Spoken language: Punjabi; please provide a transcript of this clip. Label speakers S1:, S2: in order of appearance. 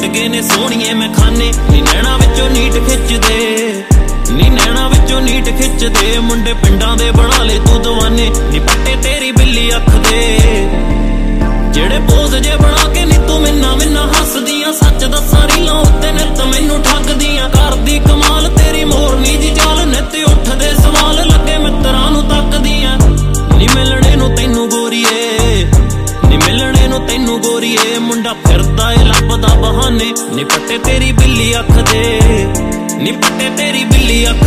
S1: ਗਏ ਨੇ ਸੋਹਣੀਏ ਮੈਂ ਖਾਨੇ ਨੀ ਨੈਣਾ ਵਿੱਚੋਂ ਨੀਟ ਖਿੱਚਦੇ ਨੀ ਨੈਣਾ ਵਿੱਚੋਂ ਨੀਟ ਖਿੱਚਦੇ ਮੁੰਡੇ ਪਿੰਡਾਂ ਦੇ ਬਣਾ ਲੈ ਤੂੰ ਦਵਾਨੇ ਨੀ ਪੱਟੇ ਤੇਰੀ ਬਿੱਲੀ ਅੱਖ ਦੇ ਜਿਹੜੇ ਪੋਜ਼ ਜੇ ਬਣਾ ਕੇ ਨੀ ਤੂੰ ਮਿੰਨਾ ਮਿੰਨਾ ਹੱਸਦੀਆਂ ਸੱਚ ਦੱਸਾਂ ਰੀਲਾਂ ਉੱਤੇ ਨਿੱਤ ਮੈਨੂੰ ਠੱਗਦੀਆਂ ਕਰਦੀ ਕਮਾਲ ਤੇਰੀ ਮੋਰਨੀ ਦੀ ਚਾਲ ਨਿੱਤ ਉੱਠਦੇ ਸਵਾਲ ਲੱਗੇ ਮਿੱਤਰਾਂ ਨੂੰ ਤੱਕਦੀਆਂ ਨੀ ਮਿਲਣੇ ਨੂੰ ਤੈਨੂੰ ਗੋਰੀਏ ਨੀ ਮਿਲਣੇ ਨੂੰ ਤੈਨੂੰ ਗੋਰੀਏ ਮੁੰਡਾ ਫਿਰਦਾ ਏ ਲੱਭਦਾ ਬਹਾਨੇ ਨੀ ਪੱਟੇ ਤੇਰੀ ਬਿੱਲੀ ਅੱਖ ਦੇ ਨੀ ਪੱਟੇ ਤੇਰੀ ਬਿੱਲੀ ਅੱਖ